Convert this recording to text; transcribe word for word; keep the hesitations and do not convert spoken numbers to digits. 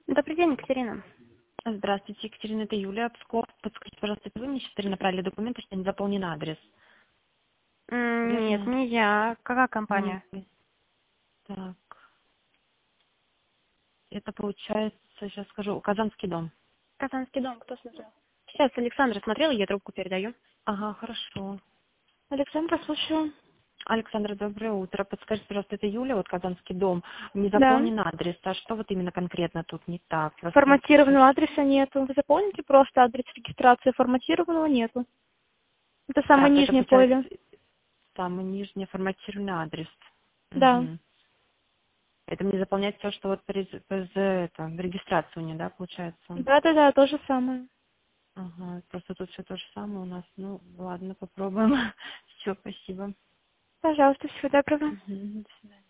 Добрый день, Екатерина. Здравствуйте, Екатерина, это Юлия Псков. Подскажите, пожалуйста, это вы мне сейчас направили документы, что не заполнен адрес, М, Нет, верно? не я. Какая М, компания? Так, это получается, сейчас скажу, Казанский дом. Казанский дом, кто смотрел? Сейчас Александра смотрела, я трубку передаю. Ага, хорошо. Александра, слушаю. Александра, доброе утро. Подскажите, пожалуйста, это Юлия, вот Казанский дом. Не Да. заполнен адрес, а что вот именно конкретно тут не так? Просто Форматированного слушай. адреса нету. Вы заполните просто адрес регистрации, форматированного нету. Это самое Так, это нижнее получается поле. самый нижний форматированный адрес. Да. Мгм. Это мне заполнять все, что вот при, при- это, в регистрации у нее, да, получается? Да-да-да, то же самое. Ага, просто тут все то же самое у нас. Ну, ладно, попробуем. Все, спасибо. Пожалуйста, всего доброго. Мгм, до свидания.